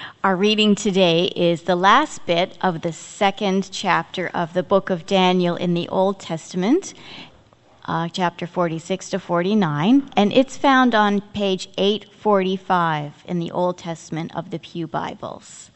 Our reading today is the last bit of the second chapter of the book of Daniel in the Old Testament, chapter 46 to 49, and it's found on page 845 in the Old Testament of the Pew Bibles.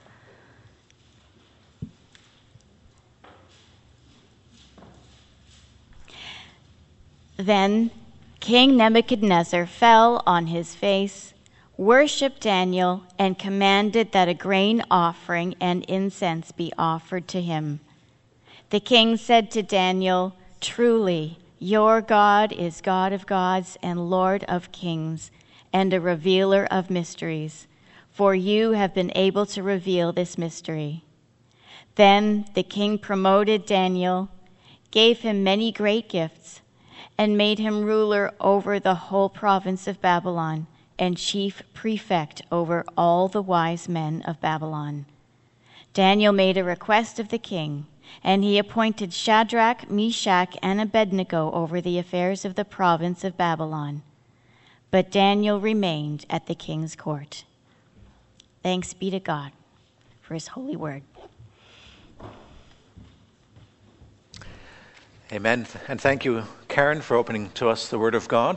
Then King Nebuchadnezzar fell on his face, worshipped Daniel, and commanded that a grain offering and incense be offered to him. The king said to Daniel, "Truly, your God is God of gods and Lord of kings, and a revealer of mysteries, for you have been able to reveal this mystery." Then the king promoted Daniel, gave him many great gifts, and made him ruler over the whole province of Babylon and chief prefect over all the wise men of Babylon. Daniel made a request of the king, and he appointed Shadrach, Meshach, and Abednego over the affairs of the province of Babylon. But Daniel remained at the king's court. Thanks be to God for his holy word. Amen. And thank you, Karen, for opening to us the Word of God.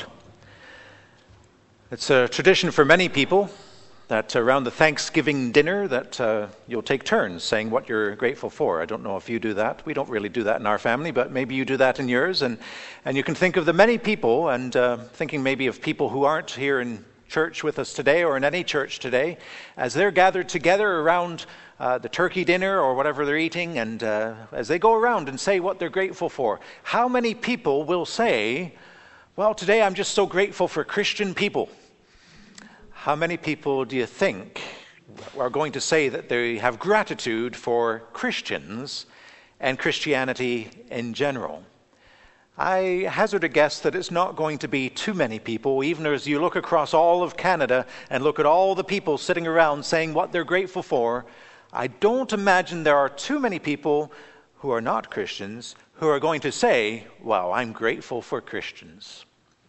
It's a tradition for many people that around the Thanksgiving dinner that you'll take turns saying what you're grateful for. I don't know if you do that. We don't really do that in our family, but maybe you do that in yours. And you can think of the many people, and thinking maybe of people who aren't here in church with us today or in any church today, as they're gathered together around the turkey dinner or whatever they're eating, and as they go around and say what they're grateful for, how many people will say, "Well, today I'm just so grateful for Christian people"? How many people do you think are going to say that they have gratitude for Christians and Christianity in general? I hazard a guess that it's not going to be too many people, even as you look across all of Canada and look at all the people sitting around saying what they're grateful for. I don't imagine there are too many people who are not Christians who are going to say, "Well, I'm grateful for Christians."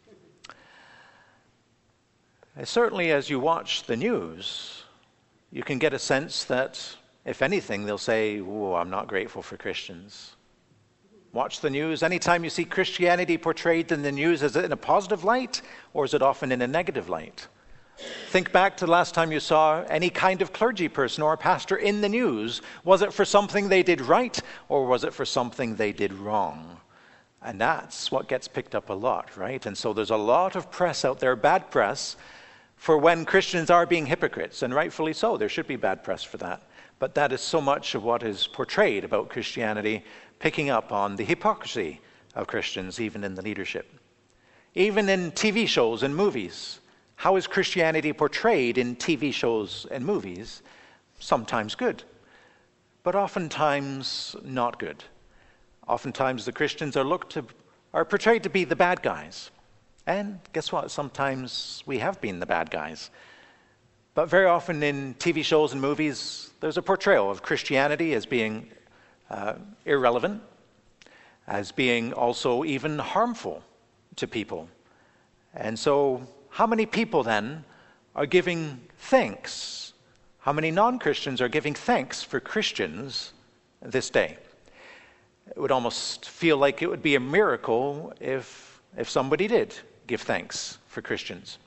Certainly, as you watch the news, you can get a sense that, if anything, they'll say, "Oh, I'm not grateful for Christians." Watch the news. Anytime you see Christianity portrayed in the news, is it in a positive light, or is it often in a negative light? Think back to the last time you saw any kind of clergy person or pastor in the news. Was it for something they did right, or was it for something they did wrong? And that's what gets picked up a lot, right? And so there's a lot of press out there, bad press, for when Christians are being hypocrites, and rightfully so. There should be bad press for that. But that is so much of what is portrayed about Christianity, picking up on the hypocrisy of Christians, even in the leadership. Even in TV shows and movies. How is Christianity portrayed in TV shows and movies? Sometimes good, but oftentimes not good. Oftentimes the Christians are portrayed to be the bad guys. And guess what? Sometimes we have been the bad guys. But very often in TV shows and movies, there's a portrayal of Christianity as being irrelevant, as being also even harmful to people. And so how many people then are giving thanks? How many non-Christians are giving thanks for Christians this day? It would almost feel like it would be a miracle if somebody did give thanks for Christians.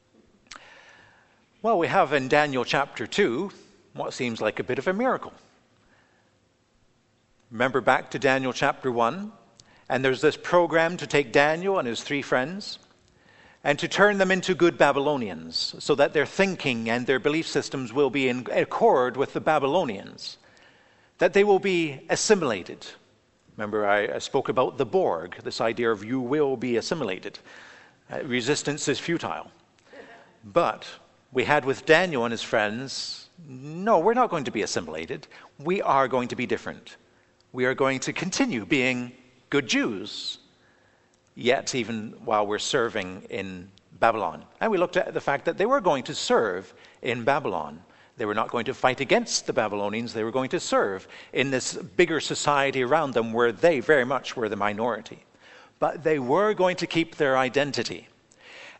Well, we have in Daniel chapter 2 what seems like a bit of a miracle. Remember back to Daniel chapter 1, and there's this program to take Daniel and his 3 friends and to turn them into good Babylonians so that their thinking and their belief systems will be in accord with the Babylonians, that they will be assimilated. Remember, I spoke about the Borg, this idea of you will be assimilated. Resistance is futile. But we had with Daniel and his friends, no, we're not going to be assimilated. We are going to be different. We are going to continue being good Jews, yet even while we're serving in Babylon. And we looked at the fact that they were going to serve in Babylon. They were not going to fight against the Babylonians. They were going to serve in this bigger society around them where they very much were the minority. But they were going to keep their identity.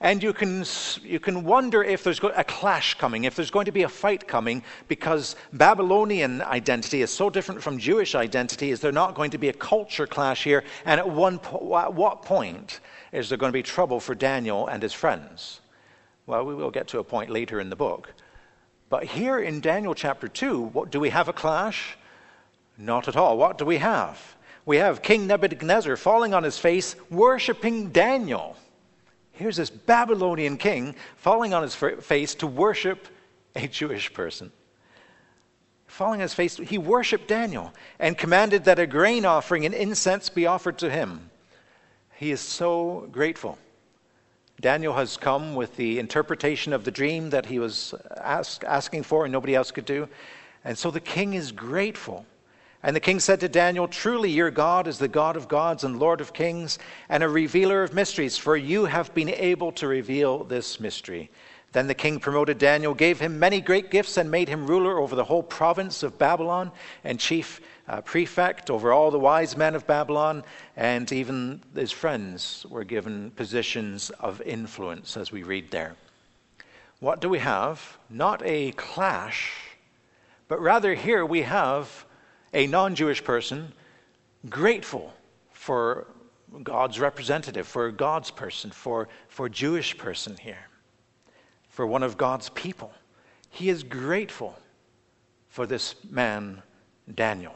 And you can wonder if there's a clash coming, if there's going to be a fight coming, because Babylonian identity is so different from Jewish identity. Is there not going to be a culture clash here? And at what point is there going to be trouble for Daniel and his friends? Well, we will get to a point later in the book. But here in Daniel chapter 2, do we have a clash? Not at all. What do we have? We have King Nebuchadnezzar falling on his face, worshiping Daniel. Here's this Babylonian king falling on his face to worship a Jewish person. Falling on his face, he worshiped Daniel and commanded that a grain offering and incense be offered to him. He is so grateful. Daniel has come with the interpretation of the dream that he was asking for and nobody else could do. And so the king is grateful. And the king said to Daniel, "Truly your God is the God of gods and Lord of kings and a revealer of mysteries, for you have been able to reveal this mystery." Then the king promoted Daniel, gave him many great gifts, and made him ruler over the whole province of Babylon and chief prefect over all the wise men of Babylon. And even his friends were given positions of influence, as we read there. What do we have? Not a clash, but rather here we have a non-Jewish person grateful for God's representative, for God's person, for Jewish person here, for one of God's people. He is grateful for this man, Daniel.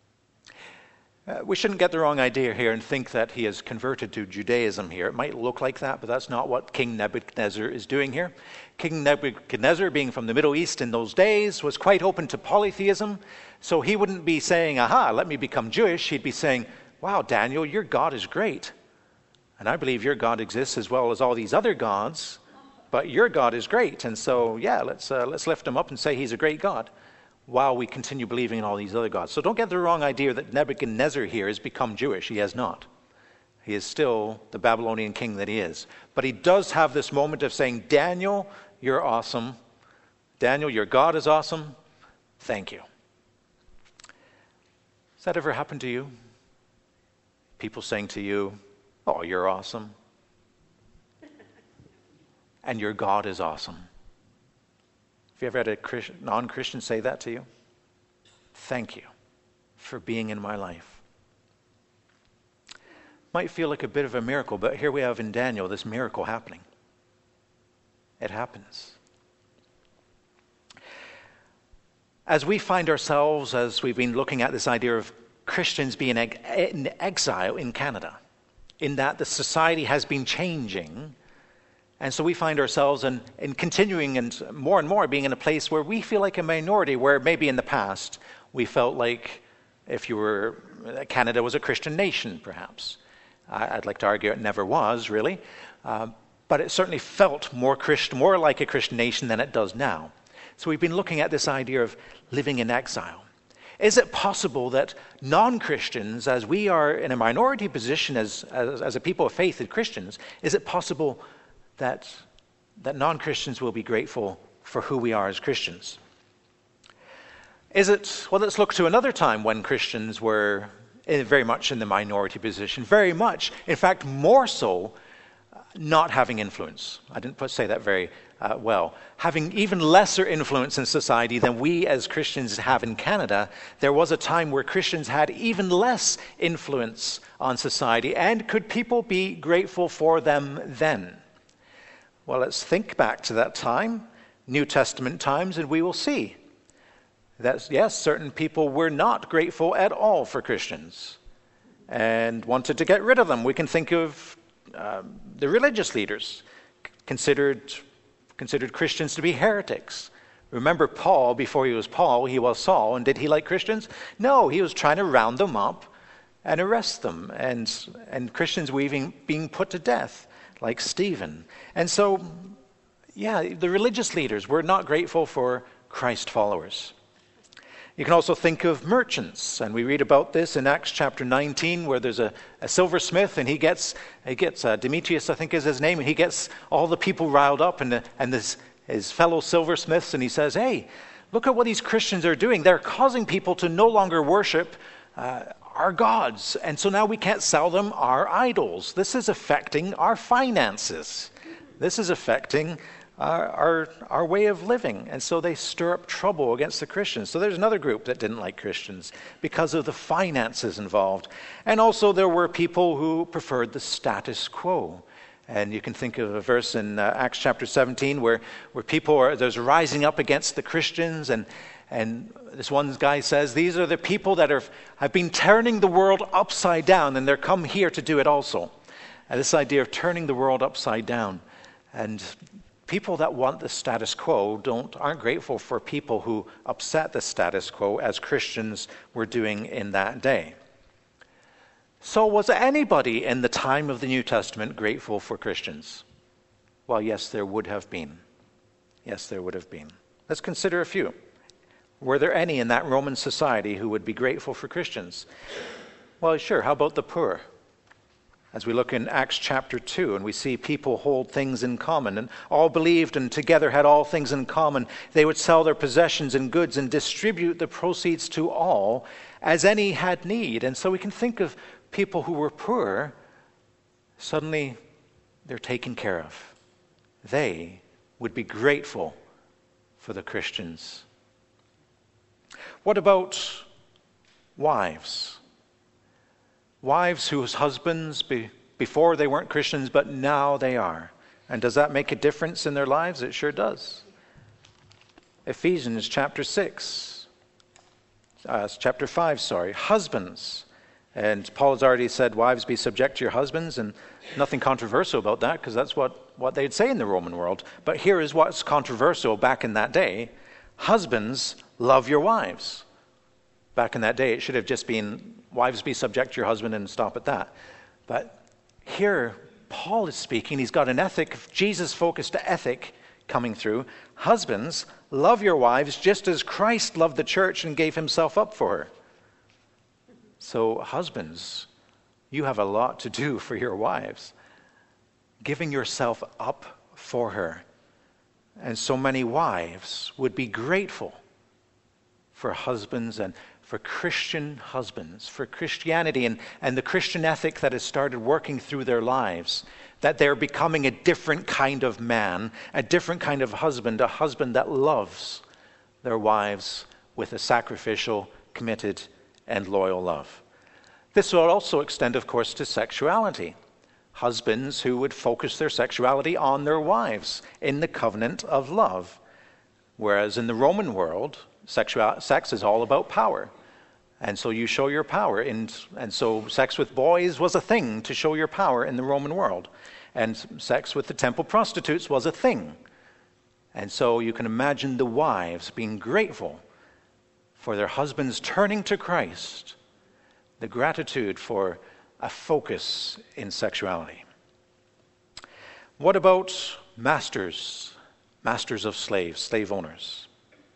We shouldn't get the wrong idea here and think that he has converted to Judaism here. It might look like that, but that's not what King Nebuchadnezzar is doing here. King Nebuchadnezzar, being from the Middle East in those days, was quite open to polytheism. So he wouldn't be saying, "Aha, let me become Jewish." He'd be saying, "Wow, Daniel, your God is great. And I believe your God exists as well as all these other gods, but your God is great. And so, yeah, let's lift him up and say he's a great God, while we continue believing in all these other gods." So don't get the wrong idea that Nebuchadnezzar here has become Jewish. He has not. He is still the Babylonian king that he is. But he does have this moment of saying, "Daniel, you're awesome. Daniel, your God is awesome. Thank you." Has that ever happened to you? People saying to you, "Oh, you're awesome. And your God is awesome." Have you ever had a non-Christian say that to you? Thank you for being in my life. Might feel like a bit of a miracle, but here we have in Daniel this miracle happening. It happens. As we find ourselves, as we've been looking at this idea of Christians being in exile in Canada, in that the society has been changing, and so we find ourselves in continuing and more being in a place where we feel like a minority, where maybe in the past we felt like Canada was a Christian nation, perhaps. I'd like to argue it never was, really. But it certainly felt more like a Christian nation than it does now. So we've been looking at this idea of living in exile. Is it possible that non-Christians, as we are in a minority position as a people of faith as Christians, is it possible that non-Christians will be grateful for who we are as Christians? Well, let's look to another time when Christians were very much in the minority position, very much, in fact, more so, not having influence. I didn't say that very well. Having even lesser influence in society than we as Christians have in Canada. There was a time where Christians had even less influence on society, and could people be grateful for them then? Well, let's think back to that time, New Testament times, and we will see that, yes, certain people were not grateful at all for Christians and wanted to get rid of them. We can think of the religious leaders considered Christians to be heretics. Remember Paul, before he was Paul, he was Saul, and did he like Christians? No, he was trying to round them up and arrest them, and Christians were even being put to death, like Stephen. And so, yeah, the religious leaders were not grateful for Christ followers. You can also think of merchants, and we read about this in Acts chapter 19, where there's a silversmith, and he gets Demetrius, I think is his name, and he gets all the people riled up, and his fellow silversmiths, and he says, "Hey, look at what these Christians are doing. They're causing people to no longer worship our gods, and so now we can't sell them our idols. This is affecting our finances." This is affecting our way of living. And so they stir up trouble against the Christians. So there's another group that didn't like Christians because of the finances involved. And also there were people who preferred the status quo. And you can think of a verse in Acts chapter 17 where there's rising up against the Christians, and this one guy says, these are the people that have been turning the world upside down, and they're come here to do it also. And this idea of turning the world upside down. And people that want the status quo aren't grateful for people who upset the status quo, as Christians were doing in that day. So was anybody in the time of the New Testament grateful for Christians? Well, yes, there would have been. Yes, there would have been. Let's consider a few. Were there any in that Roman society who would be grateful for Christians? Well, sure. How about the poor? As we look in Acts chapter 2 and we see people hold things in common and all believed and together had all things in common, they would sell their possessions and goods and distribute the proceeds to all as any had need. And so we can think of people who were poor, suddenly they're taken care of. They would be grateful for the Christians. What about wives? Wives whose husbands, before they weren't Christians, but now they are. And does that make a difference in their lives? It sure does. Ephesians chapter 5, husbands. And Paul has already said, wives, be subject to your husbands, and nothing controversial about that, because that's what they'd say in the Roman world. But here is what's controversial back in that day. Husbands, love your wives. Back in that day, it should have just been, wives, be subject to your husband, and stop at that. But here, Paul is speaking. He's got an ethic, Jesus-focused ethic coming through. Husbands, love your wives just as Christ loved the church and gave himself up for her. So husbands, you have a lot to do for your wives, giving yourself up for her. And so many wives would be grateful for husbands and for Christian husbands, for Christianity and the Christian ethic that has started working through their lives, that they're becoming a different kind of man, a different kind of husband, a husband that loves their wives with a sacrificial, committed, and loyal love. This will also extend, of course, to sexuality. Husbands who would focus their sexuality on their wives in the covenant of love. Whereas in the Roman world, sex is all about power. And so you show your power. And so sex with boys was a thing to show your power in the Roman world. And sex with the temple prostitutes was a thing. And so you can imagine the wives being grateful for their husbands turning to Christ, the gratitude for a focus in sexuality. What about masters of slaves, slave owners?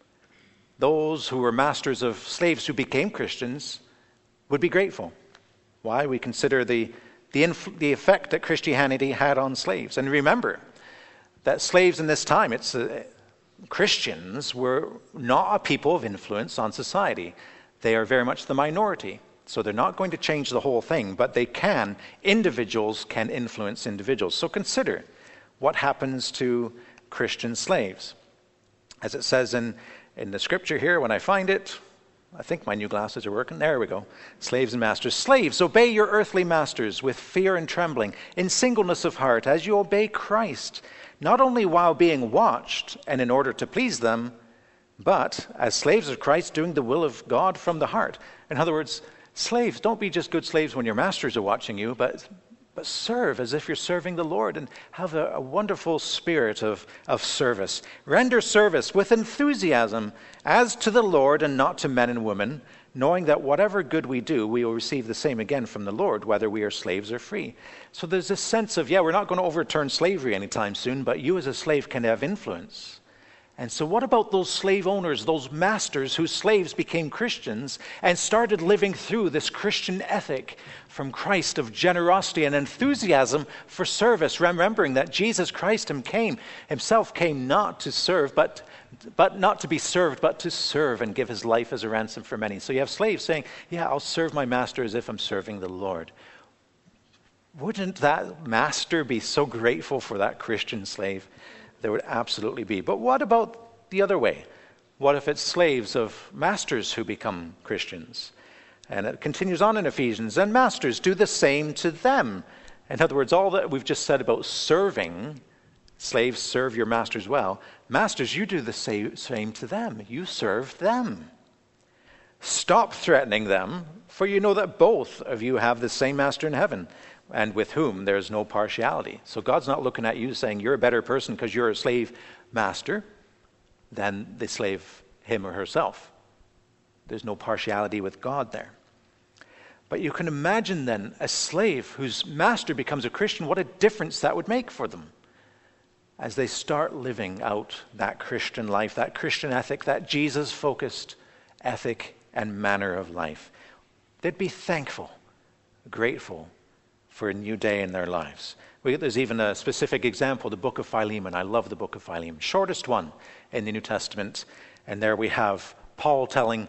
Those who were masters of slaves who became Christians would be grateful. Why? We consider the effect that Christianity had on slaves. And remember that slaves in this time, Christians were not a people of influence on society. They are very much the minority. So they're not going to change the whole thing, but individuals can influence individuals. So consider what happens to Christian slaves. As it says in the scripture here, when I find it, I think my new glasses are working. There we go. Slaves and masters. Slaves, obey your earthly masters with fear and trembling, in singleness of heart, as you obey Christ, not only while being watched and in order to please them, but as slaves of Christ, doing the will of God from the heart. In other words, slaves, don't be just good slaves when your masters are watching you, but serve as if you're serving the Lord and have a wonderful spirit of service. Render service with enthusiasm as to the Lord and not to men and women, knowing that whatever good we do, we will receive the same again from the Lord, whether we are slaves or free. So there's this sense of, we're not going to overturn slavery anytime soon, but you as a slave can have influence. And so what about those slave owners, those masters whose slaves became Christians and started living through this Christian ethic from Christ of generosity and enthusiasm for service, remembering that Jesus Christ himself came not to serve, but not to be served, but to serve and give his life as a ransom for many. So you have slaves saying, I'll serve my master as if I'm serving the Lord. Wouldn't that master be so grateful for that Christian slave? There would absolutely be. But what about the other way? What if it's slaves of masters who become Christians? And it continues on in Ephesians, and masters, do the same to them. In other words, all that we've just said about serving, slaves, serve your masters well. Masters, you do the same to them. You serve them. Stop threatening them, for you know that both of you have the same master in heaven, and with whom there is no partiality. So God's not looking at you saying you're a better person because you're a slave master than the slave, him or herself. There's no partiality with God there. But you can imagine then a slave whose master becomes a Christian, what a difference that would make for them as they start living out that Christian life, that Christian ethic, that Jesus-focused ethic and manner of life. They'd be thankful, grateful for a new day in their lives. There's even a specific example, the book of Philemon. I love the book of Philemon, shortest one in the New Testament. And there we have Paul telling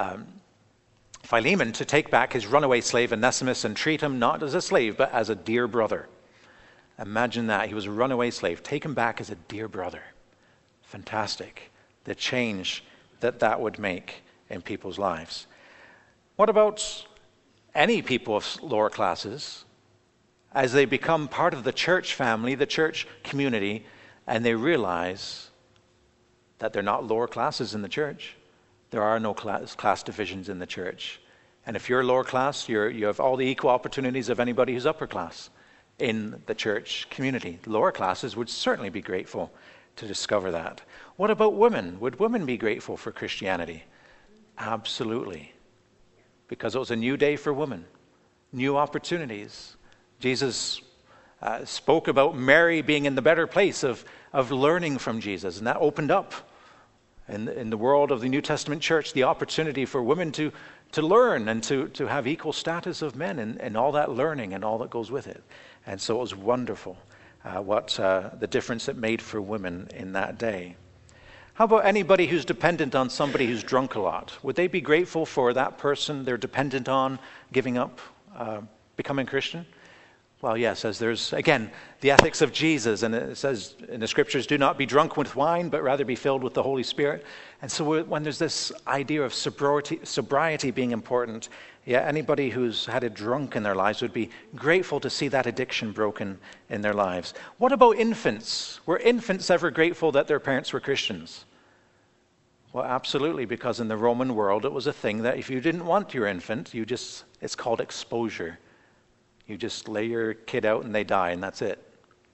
Philemon to take back his runaway slave Onesimus and treat him not as a slave, but as a dear brother. Imagine that. He was a runaway slave. Take him back as a dear brother. Fantastic. The change that would make in people's lives. What about any people of lower classes as they become part of the church family, the church community, and they realize that they're not lower classes in the church? There are no class divisions in the church. And if you're lower class, you have all the equal opportunities of anybody who's upper class in the church community. Lower classes would certainly be grateful to discover that. What about women? Would women be grateful for Christianity? Absolutely. Because it was a new day for women, new opportunities. Jesus spoke about Mary being in the better place of learning from Jesus, and that opened up in the world of the New Testament church the opportunity for women to learn and to have equal status of men and all that learning and all that goes with it. And so it was wonderful what the difference it made for women in that day. How about anybody who's dependent on somebody who's drunk a lot? Would they be grateful for that person they're dependent on giving up, becoming Christian? Well, yes, as there's, again, the ethics of Jesus, and it says in the scriptures, do not be drunk with wine, but rather be filled with the Holy Spirit. And so when there's this idea of sobriety being important, yeah, anybody who's had a drunk in their lives would be grateful to see that addiction broken in their lives. What about infants? Were infants ever grateful that their parents were Christians? Well, absolutely, because in the Roman world, it was a thing that if you didn't want your infant, it's called exposure. You just lay your kid out and they die, and that's it.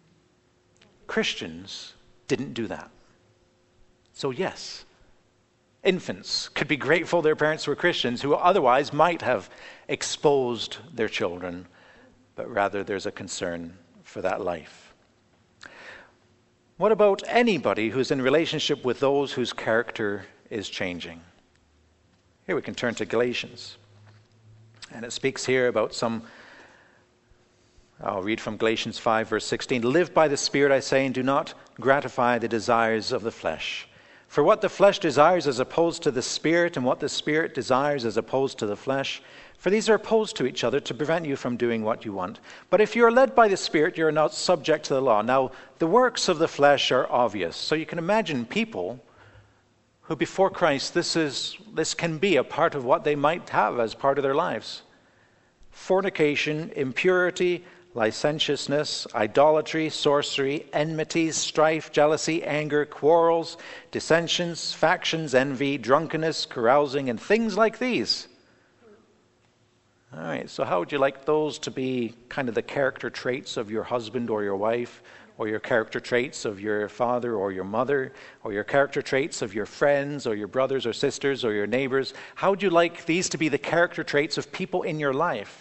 Christians didn't do that. So yes, infants could be grateful their parents were Christians who otherwise might have exposed their children, but rather there's a concern for that life. What about anybody who's in relationship with those whose character is changing? Here we can turn to Galatians. And it speaks here about I'll read from Galatians 5, verse 16. Live by the Spirit, I say, and do not gratify the desires of the flesh. For what the flesh desires is opposed to the Spirit, and what the Spirit desires is opposed to the flesh. For these are opposed to each other to prevent you from doing what you want. But if you are led by the Spirit, you are not subject to the law. Now, the works of the flesh are obvious. So you can imagine people who before Christ, this can be a part of what they might have as part of their lives. Fornication, impurity, licentiousness, idolatry, sorcery, enmities, strife, jealousy, anger, quarrels, dissensions, factions, envy, drunkenness, carousing, and things like these. All right, so how would you like those to be kind of the character traits of your husband or your wife, or your character traits of your father or your mother, or your character traits of your friends or your brothers or sisters or your neighbors? How would you like these to be the character traits of people in your life?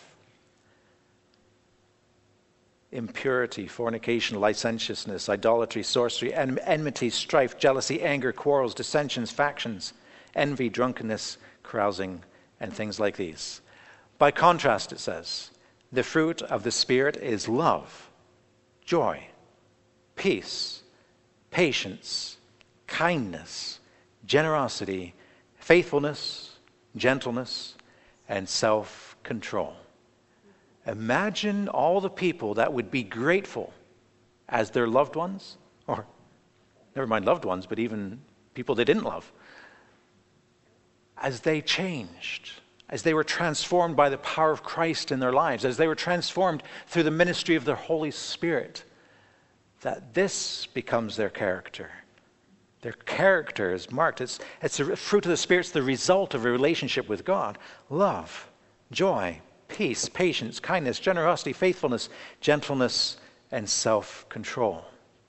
Impurity, fornication, licentiousness, idolatry, sorcery, enmity, strife, jealousy, anger, quarrels, dissensions, factions, envy, drunkenness, carousing, and things like these. By contrast, it says, the fruit of the Spirit is love, joy, peace, patience, kindness, generosity, faithfulness, gentleness, and self-control. Imagine all the people that would be grateful as their loved ones, or never mind loved ones, but even people they didn't love, as they changed, as they were transformed by the power of Christ in their lives, as they were transformed through the ministry of the Holy Spirit, that this becomes their character. Their character is marked. It's the fruit of the Spirit. It's the result of a relationship with God. Love, joy, peace, patience, kindness, generosity, faithfulness, gentleness, and self-control.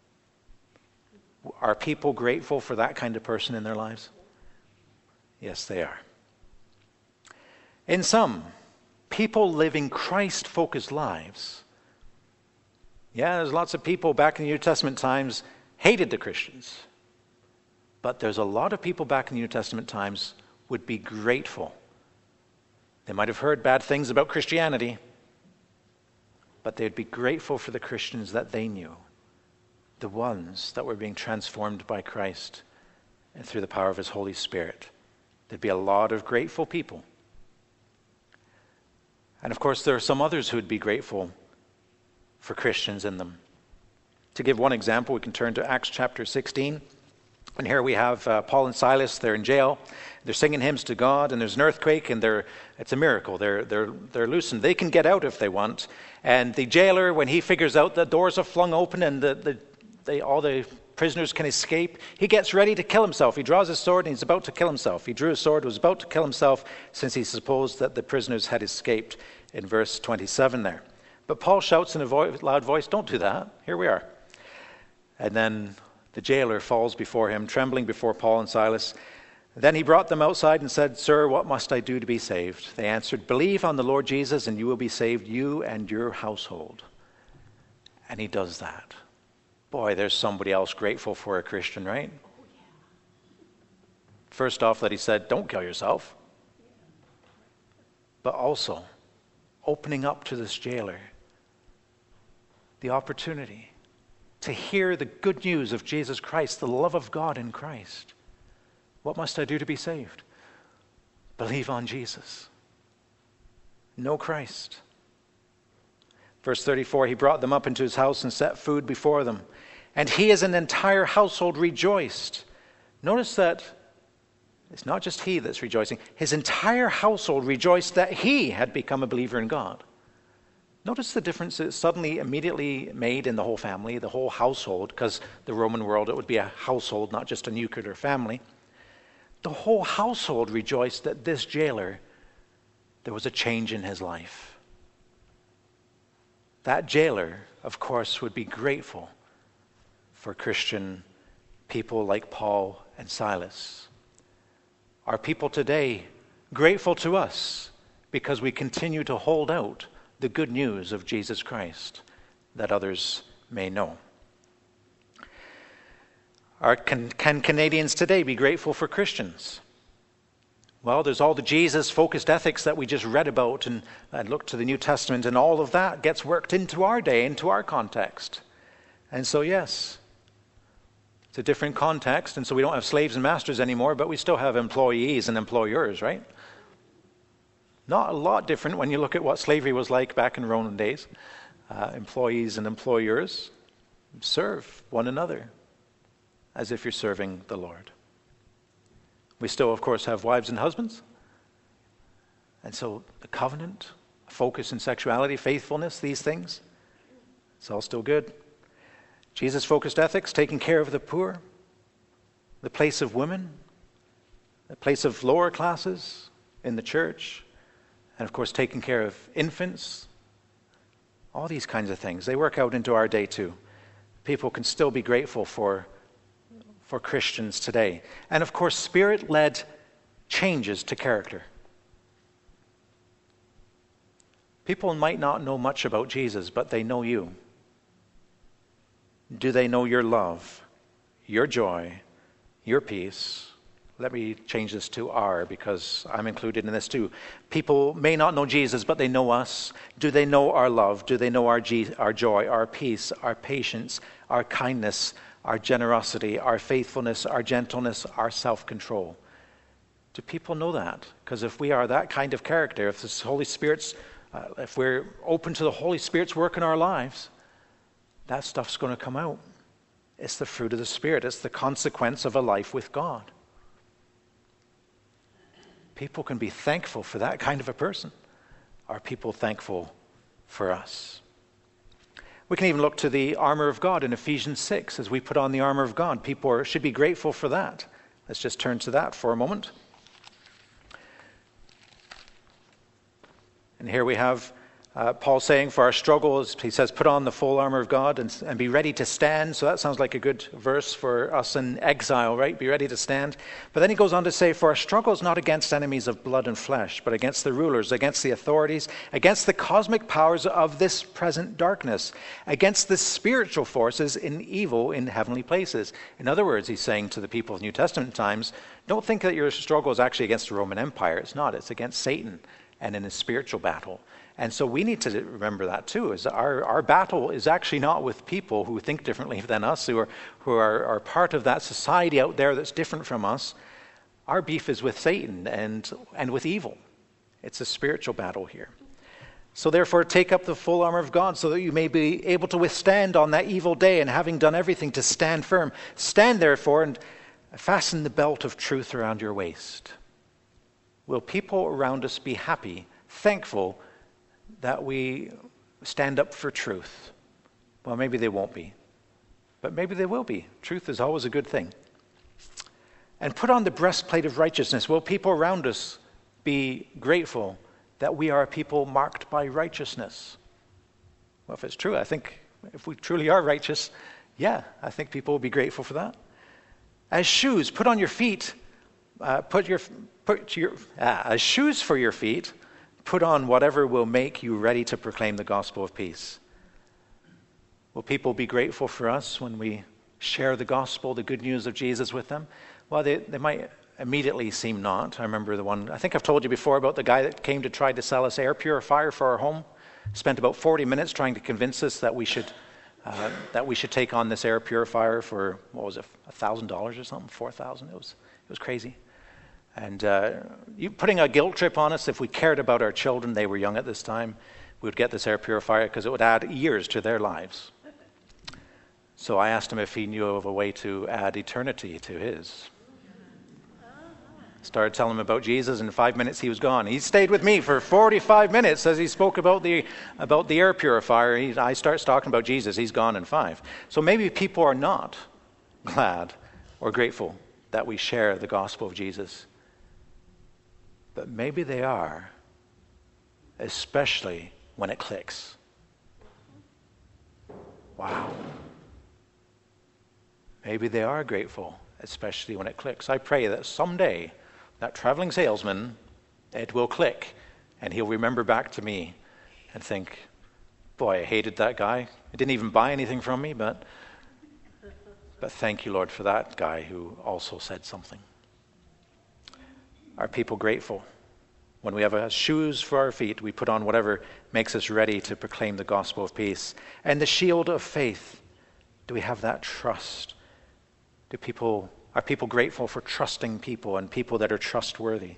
Are people grateful for that kind of person in their lives? Yes, they are. In sum, people living Christ-focused lives. Yeah, there's lots of people back in the New Testament times hated the Christians. But there's a lot of people back in the New Testament times would be grateful. They might have heard bad things about Christianity, but they'd be grateful for the Christians that they knew, the ones that were being transformed by Christ and through the power of his Holy Spirit. There'd be a lot of grateful people. And of course, there are some others who would be grateful for Christians in them. To give one example, we can turn to Acts chapter 16. And here we have Paul and Silas. They're in jail. They're singing hymns to God, and there's an earthquake, and it's a miracle. They're loosened. They can get out if they want. And the jailer, when he figures out the doors are flung open and all the prisoners can escape, he gets ready to kill himself. He draws his sword, and he's about to kill himself. He drew his sword, was about to kill himself, since he supposed that the prisoners had escaped, in verse 27 there. But Paul shouts in a loud voice, "Don't do that. Here we are." And then the jailer falls before him, trembling before Paul and Silas. Then he brought them outside and said, "Sir, what must I do to be saved?" They answered, "Believe on the Lord Jesus, and you will be saved, you and your household." And he does that. Boy, there's somebody else grateful for a Christian, right? First off, that he said, "Don't kill yourself." But also, opening up to this jailer the opportunity to hear the good news of Jesus Christ, the love of God in Christ. What must I do to be saved? Believe on Jesus. Know Christ. Verse 34, he brought them up into his house and set food before them. And he as an entire household rejoiced. Notice that it's not just he that's rejoicing. His entire household rejoiced that he had become a believer in God. Notice the difference that suddenly immediately made in the whole family, the whole household, because the Roman world, it would be a household, not just a nuclear family. The whole household rejoiced that this jailer, there was a change in his life. That jailer, of course, would be grateful for Christian people like Paul and Silas. Are people today grateful to us because we continue to hold out the good news of Jesus Christ that others may know? Can Canadians today be grateful for Christians? Well, there's all the Jesus-focused ethics that we just read about and looked to the New Testament, and all of that gets worked into our day, into our context. And so, yes, it's a different context, and so we don't have slaves and masters anymore, but we still have employees and employers, right? Not a lot different when you look at what slavery was like back in Roman days. Employees and employers serve one another as if you're serving the Lord. We still, of course, have wives and husbands. And so the covenant, focus in sexuality, faithfulness, these things, it's all still good. Jesus-focused ethics, taking care of the poor, the place of women, the place of lower classes in the church, and of course taking care of infants, all these kinds of things. They work out into our day too. People can still be grateful for Christians today. And of course, Spirit-led changes to character. People might not know much about Jesus, but they know you. Do they know your love, your joy, your peace? Let me change this to our, because I'm included in this too. People may not know Jesus, but they know us. Do they know our love? Do they know our joy, our peace, our patience, our kindness, our generosity, our faithfulness, our gentleness, our self-control? Do people know that? Because if we are that kind of character, if the Holy Spirit's if we're open to the Holy Spirit's work in our lives, that stuff's going to come out. It's the fruit of the Spirit. It's the consequence of a life with God. People can be thankful for that kind of a person. Are people thankful for us? We can even look to the armor of God in Ephesians 6 as we put on the armor of God. People should be grateful for that. Let's just turn to that for a moment. And here we have Paul saying, for our struggles, he says, put on the full armor of God and be ready to stand. So that sounds like a good verse for us in exile, right? Be ready to stand. But then he goes on to say, for our struggle is not against enemies of blood and flesh, but against the rulers, against the authorities, against the cosmic powers of this present darkness, against the spiritual forces in evil in heavenly places. In other words, he's saying to the people of New Testament times, don't think that your struggle is actually against the Roman Empire. It's not. It's against Satan and in a spiritual battle. And so we need to remember that too, is that our battle is actually not with people who think differently than us, who are part of that society out there that's different from us. Our beef is with Satan and with evil. It's a spiritual battle here. So therefore, take up the full armor of God so that you may be able to withstand on that evil day, and having done everything to stand firm. Stand therefore and fasten the belt of truth around your waist. Will people around us be happy, thankful that we stand up for truth? Well, maybe they won't be, but maybe they will be. Truth is always a good thing. And put on the breastplate of righteousness. Will people around us be grateful that we are a people marked by righteousness? Well, if it's true, I think if we truly are righteous, I think people will be grateful for that. As shoes, put on your feet, as shoes for your feet, put on whatever will make you ready to proclaim the gospel of peace. Will people be grateful for us when we share the gospel, the good news of Jesus with them? Well, they might immediately seem not. I remember I think I've told you before about the guy that came to try to sell us air purifier for our home. Spent about 40 minutes trying to convince us that we should take on this air purifier for, what was it, $1,000 or something, $4,000. It was crazy. And you putting a guilt trip on us. If we cared about our children, they were young at this time, we would get this air purifier because it would add years to their lives. So I asked him if he knew of a way to add eternity to his. Started telling him about Jesus. In 5 minutes he was gone. He stayed with me for 45 minutes as he spoke about the air purifier. I start talking about Jesus. He's gone in 5. So maybe people are not glad or grateful that we share the gospel of Jesus. But maybe they are, especially when it clicks. Wow. Maybe they are grateful, especially when it clicks. I pray that someday that traveling salesman, it will click, and he'll remember back to me and think, boy, I hated that guy. He didn't even buy anything from me, but thank you, Lord, for that guy who also said something. Are people grateful? When we have shoes for our feet, we put on whatever makes us ready to proclaim the gospel of peace. And the shield of faith, do we have that trust? Are people grateful for trusting people and people that are trustworthy?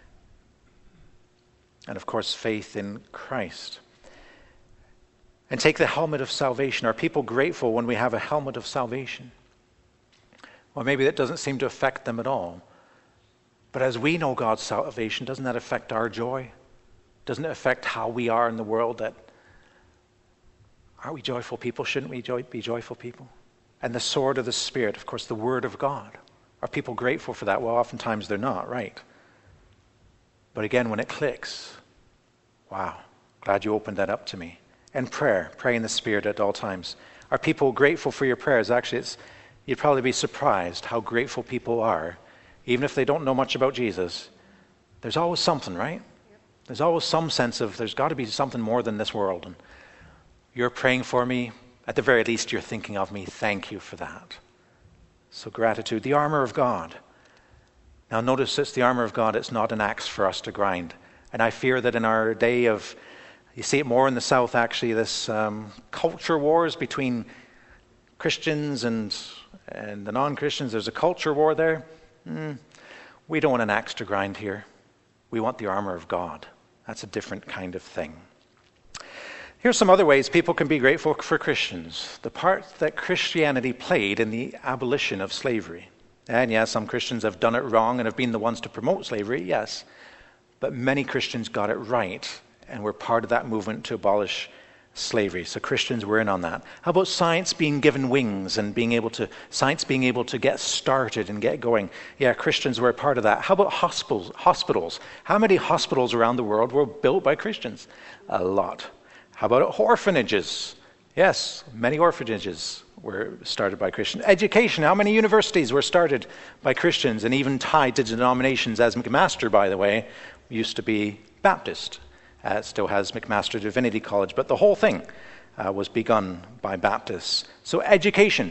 And of course, faith in Christ. And take the helmet of salvation. Are people grateful when we have a helmet of salvation? Well, maybe that doesn't seem to affect them at all. But as we know God's salvation, doesn't that affect our joy? Doesn't it affect how we are in the world? That aren't we joyful people? Shouldn't we be joyful people? And the sword of the Spirit, of course, the Word of God. Are people grateful for that? Well, oftentimes they're not, right? But again, when it clicks, wow, glad you opened that up to me. And prayer, pray in the Spirit at all times. Are people grateful for your prayers? Actually, you'd probably be surprised how grateful people are. Even if they don't know much about Jesus, there's always something, right? There's always some sense of there's got to be something more than this world. And you're praying for me. At the very least, you're thinking of me. Thank you for that. So gratitude. The armor of God. Now notice it's the armor of God. It's not an axe for us to grind. And I fear that in our day you see it more in the South actually, this culture wars between Christians and the non-Christians. There's a culture war there. We don't want an axe to grind here. We want the armor of God. That's a different kind of thing. Here's some other ways people can be grateful for Christians. The part that Christianity played in the abolition of slavery. And yes, some Christians have done it wrong and have been the ones to promote slavery, yes. But many Christians got it right and were part of that movement to abolish slavery. So Christians were in on that. How about science being given wings and science being able to get started and get going? Yeah, Christians were a part of that. How about hospitals? How many hospitals around the world were built by Christians? A lot. How about orphanages? Yes, many orphanages were started by Christians. Education, how many universities were started by Christians and even tied to denominations, as McMaster, by the way, used to be Baptist. It still has McMaster Divinity College, but the whole thing was begun by Baptists. So education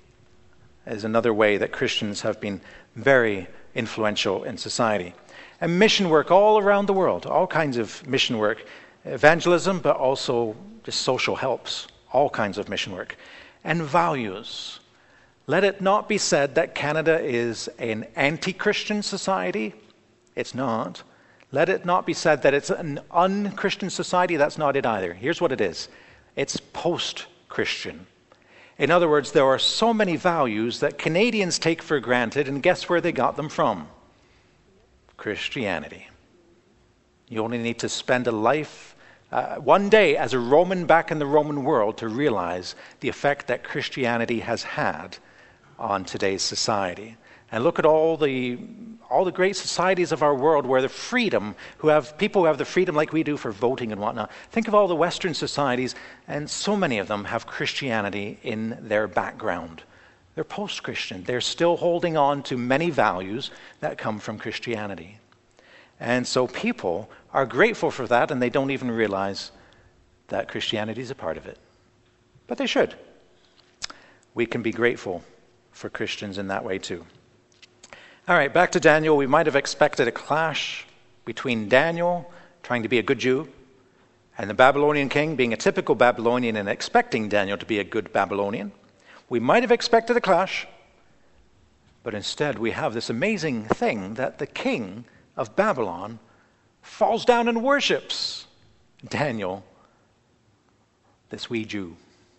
is another way that Christians have been very influential in society. And mission work all around the world, all kinds of mission work. Evangelism, but also just social helps, all kinds of mission work. And values. Let it not be said that Canada is an anti-Christian society. It's not. Let it not be said that it's an un-Christian society. That's not it either. Here's what it is. It's post-Christian. In other words, there are so many values that Canadians take for granted, and guess where they got them from? Christianity. You only need to spend a life, one day as a Roman back in the Roman world to realize the effect that Christianity has had on today's society. And look at all the great societies of our world where the freedom, people who have the freedom like we do for voting and whatnot. Think of all the Western societies, and so many of them have Christianity in their background. They're post-Christian. They're still holding on to many values that come from Christianity. And so people are grateful for that, and they don't even realize that Christianity is a part of it. But they should. We can be grateful for Christians in that way too. All right, back to Daniel. We might have expected a clash between Daniel, trying to be a good Jew, and the Babylonian king being a typical Babylonian and expecting Daniel to be a good Babylonian. We might have expected a clash, but instead we have this amazing thing that the king of Babylon falls down and worships Daniel, this wee Jew.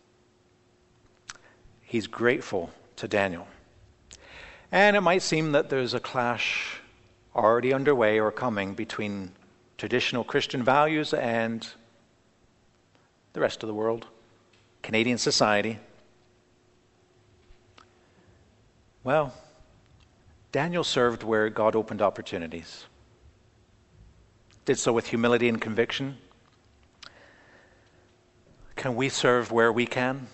He's grateful to Daniel. And it might seem that there's a clash already underway or coming between traditional Christian values and the rest of the world, Canadian society. Well, Daniel served where God opened opportunities. Did so with humility and conviction. Can we serve where we can?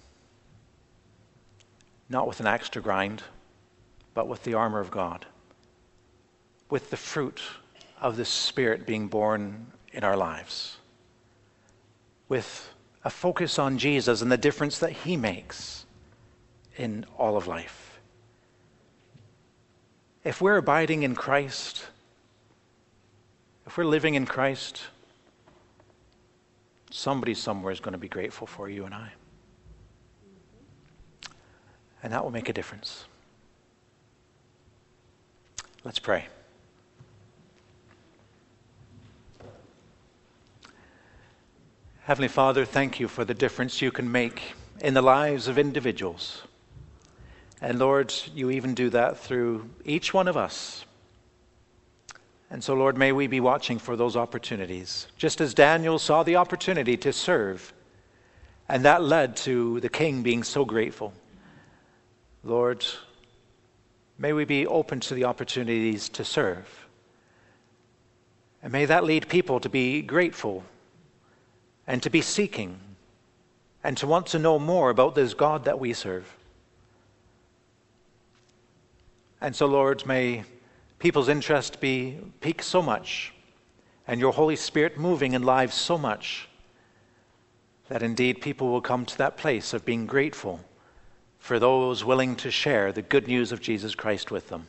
Not with an axe to grind, but with the armor of God. With the fruit of the Spirit being born in our lives. With a focus on Jesus and the difference that He makes in all of life. If we're abiding in Christ, if we're living in Christ, somebody somewhere is going to be grateful for you and I. And that will make a difference. Let's pray. Heavenly Father, thank you for the difference you can make in the lives of individuals. And Lord, you even do that through each one of us. And so, Lord, may we be watching for those opportunities, just as Daniel saw the opportunity to serve, and that led to the king being so grateful. Lord, may we be open to the opportunities to serve. And may that lead people to be grateful and to be seeking and to want to know more about this God that we serve. And so, Lord, may people's interest be piqued so much and your Holy Spirit moving in lives so much that indeed people will come to that place of being grateful for those willing to share the good news of Jesus Christ with them.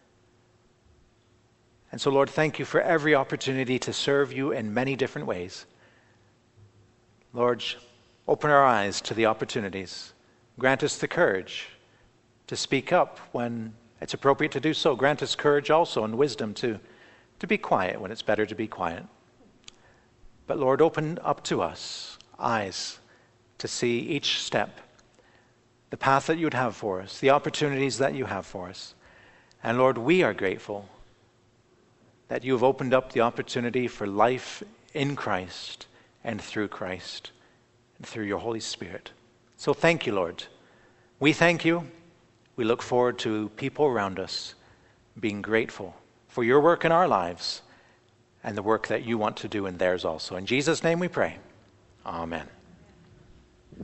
And so, Lord, thank you for every opportunity to serve you in many different ways. Lord, open our eyes to the opportunities. Grant us the courage to speak up when it's appropriate to do so. Grant us courage also and wisdom to be quiet when it's better to be quiet. But Lord, open up to us eyes to see each step, the path that you would have for us, the opportunities that you have for us. And Lord, we are grateful that you have opened up the opportunity for life in Christ and through Christ and through your Holy Spirit. So thank you, Lord. We thank you. We look forward to people around us being grateful for your work in our lives and the work that you want to do in theirs also. In Jesus' name we pray. Amen.